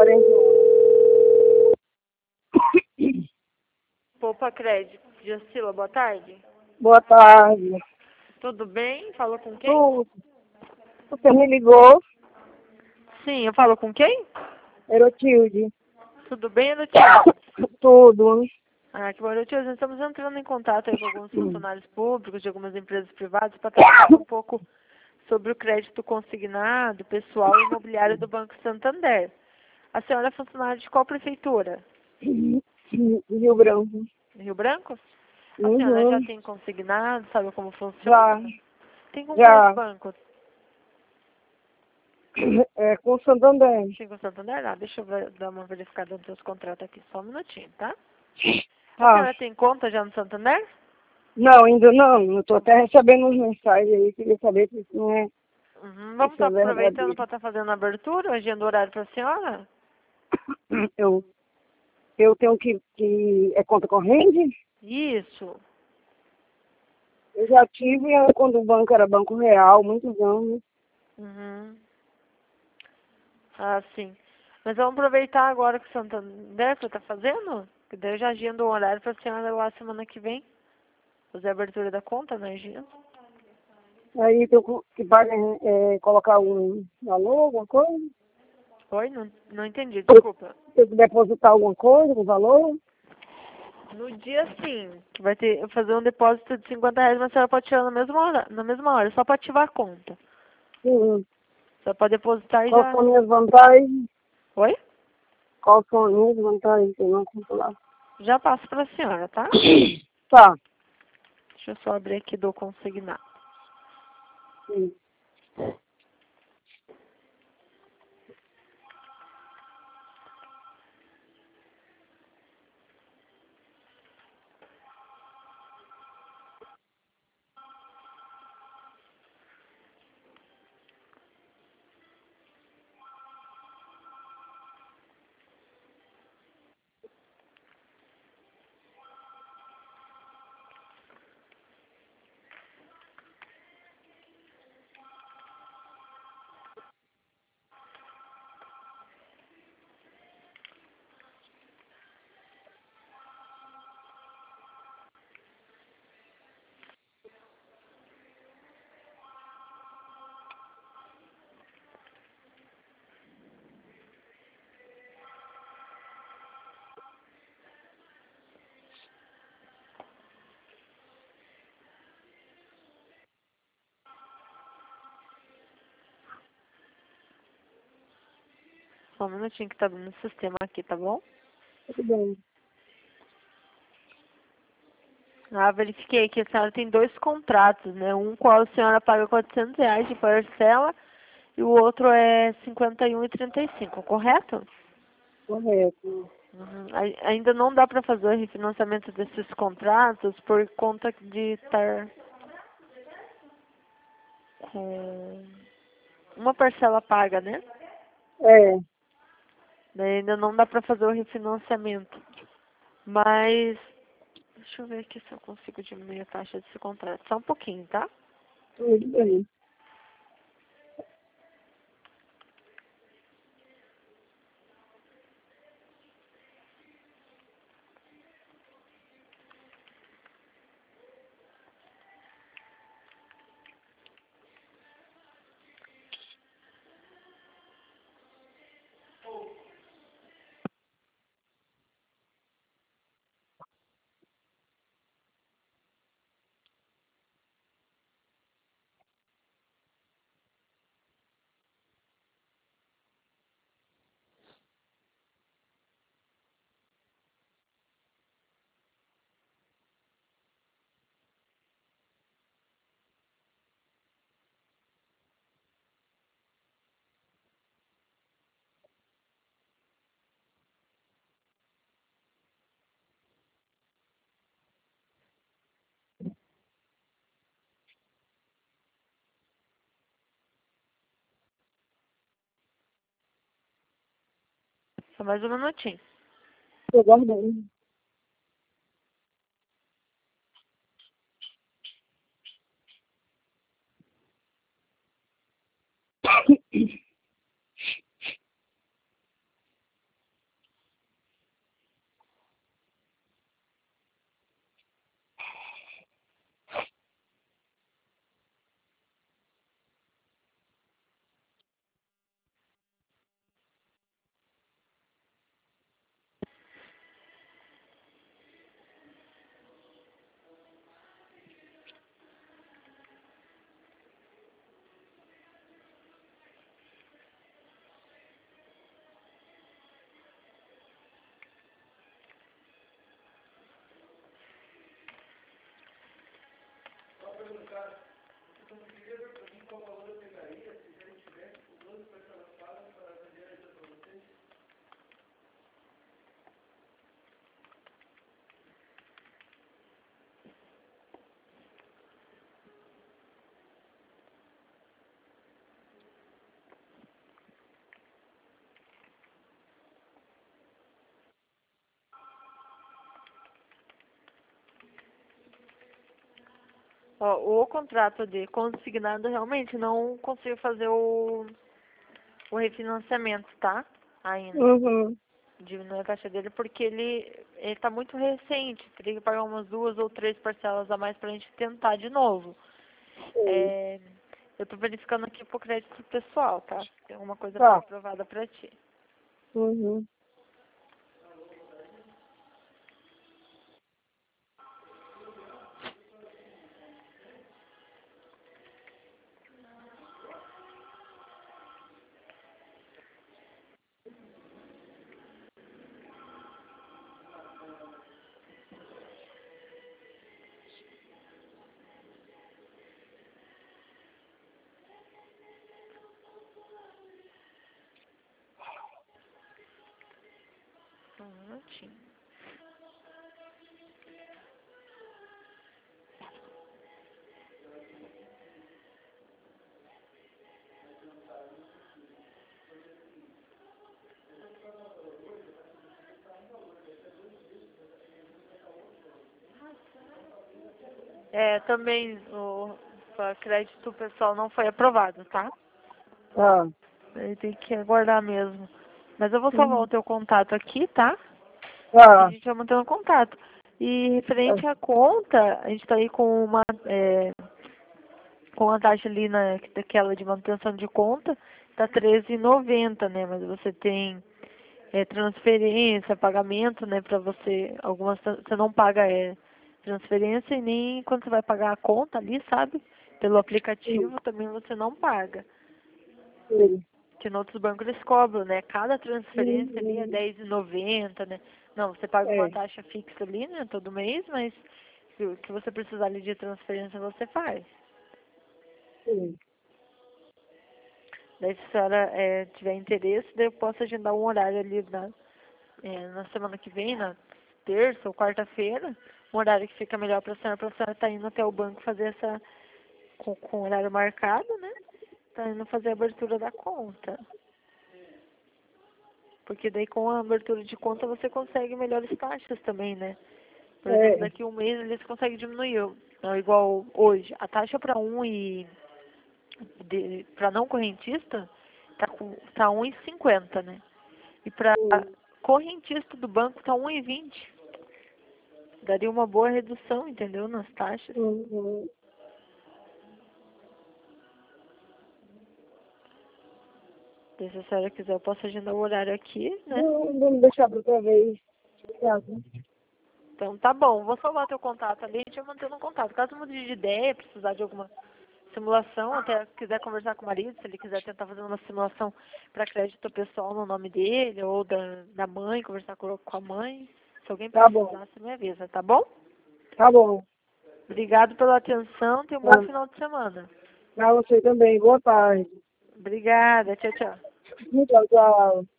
Poupa Crédito. Jacila, boa tarde. Boa tarde. Tudo bem? Falou com quem? Você me ligou? Sim, eu falo com quem? Erotilde. Tudo bem, Erotilde? Tudo. Ah, que bom, Erotilde. Nós estamos entrando em contato aí com alguns funcionários públicos de algumas empresas privadas para tratar um pouco sobre o crédito consignado, pessoal e imobiliário do Banco Santander. A senhora é funcionária de qual prefeitura? Rio Branco. Rio Branco? A senhora já tem consignado, sabe como funciona? Já. Tem com Já. quais bancos? É com Santander. Tem com Santander? Ah, deixa eu dar uma verificada nos seus contratos aqui, só um minutinho, tá? A Tá. senhora tem conta já no Santander? Não, ainda não. Eu tô até recebendo uns mensagens aí. Queria saber se isso não é... Uhum. Vamos Isso é estar aproveitando verdadeiro. para estar fazendo a abertura, agenda horário para a senhora? Eu tenho que... É conta corrente? Isso. Eu já tive quando o banco era Banco Real, muitos anos. Uhum. Ah, sim. Mas vamos aproveitar agora que o Santander você está fazendo? Que daí eu já agendo o horário para a senhora lá semana que vem. Fazer a abertura da conta na agenda. Aí tenho que colocar um valor, alguma coisa? Oi? Não entendi, desculpa. Tem que depositar alguma coisa, um valor? No dia sim, que vai ter fazer um depósito de R$ 50, mas a senhora pode tirar na mesma hora, só para ativar a conta. Sim. Só para depositar e Quais já. são as minhas vantagens? Oi? Quais são as minhas vantagens? Eu não conto lá. Já passo para a senhora, tá? Tá. Deixa eu só abrir aqui do consignado. Sim. Só um minutinho que tá abrindo o sistema aqui, tá bom? Tudo bem. Ah, verifiquei que a senhora tem dois contratos, né? Um qual a senhora paga R$ 400 de parcela e o outro é 51,35, correto? Correto. Uhum. Ainda não dá para fazer o refinanciamento desses contratos por conta de estar com uma parcela paga, né? É. Daí ainda não dá para fazer o refinanciamento. Mas, deixa eu ver aqui se eu consigo diminuir a taxa desse contrato. Só um pouquinho, tá? Tudo bem. Só mais um minutinho. Tô guardando. Ó, o contrato de consignado realmente não consigo fazer o refinanciamento, tá? Ainda. Uhum. Diminuir a taxa dele porque ele tá muito recente. Teria que pagar umas 2 ou 3 parcelas a mais pra gente tentar de novo. Sim. É, eu tô verificando aqui pro crédito pessoal, tá? Se tem alguma coisa Tá. aprovada pra ti. Uhum. Um minutinho. Também o crédito pessoal não foi aprovado, tá? Tá. Aí tem que aguardar mesmo. Mas eu vou salvar o Uhum. teu contato aqui, tá? E a Tá. gente vai mantendo contato. E Tá. referente à conta, a gente tá aí com a taxa ali daquela de manutenção de conta, tá 13,90, né? Mas você tem transferência, pagamento, né? Pra você, algumas você não paga transferência e nem quando você vai pagar a conta ali, sabe? Pelo Sim. aplicativo também você não paga. Sim. Que em outros bancos eles cobram, né? Cada transferência ali é Uhum. R$10,90, né? Não, você paga uma É. taxa fixa ali, né? Todo mês, mas se o que você precisar ali de transferência você faz. Sim. Daí se a senhora tiver interesse, daí eu posso agendar um horário ali na semana que vem, na terça ou quarta-feira, um horário que fica melhor para a senhora estar indo até o banco fazer com o horário marcado, né? Tá indo fazer a abertura da conta. Porque daí com a abertura de conta você consegue melhores taxas também, né? Por exemplo, É. daqui a um mês eles conseguem diminuir, não, igual hoje. A taxa para para não correntista tá 1,50, né? E para Sim. correntista do banco tá 1,20. Daria uma boa redução, entendeu? Nas taxas. Uhum. Daí, se a senhora quiser, eu posso agendar o horário aqui, né? Vamos deixar para outra vez. Obrigada. Então tá bom, vou salvar teu contato ali, a gente vai mantendo um contato. Caso mude de ideia, precisar de alguma simulação, até quiser conversar com o marido, se ele quiser tentar fazer uma simulação para crédito pessoal no nome dele, ou da mãe, conversar com a mãe. Se alguém Tá bom. precisar, você me avisa, tá bom? Tá bom. Obrigado pela atenção, tenha um bom Tá. final de semana. Pra você também. Boa tarde. Obrigada, tchau, tchau. Tchau, tchau.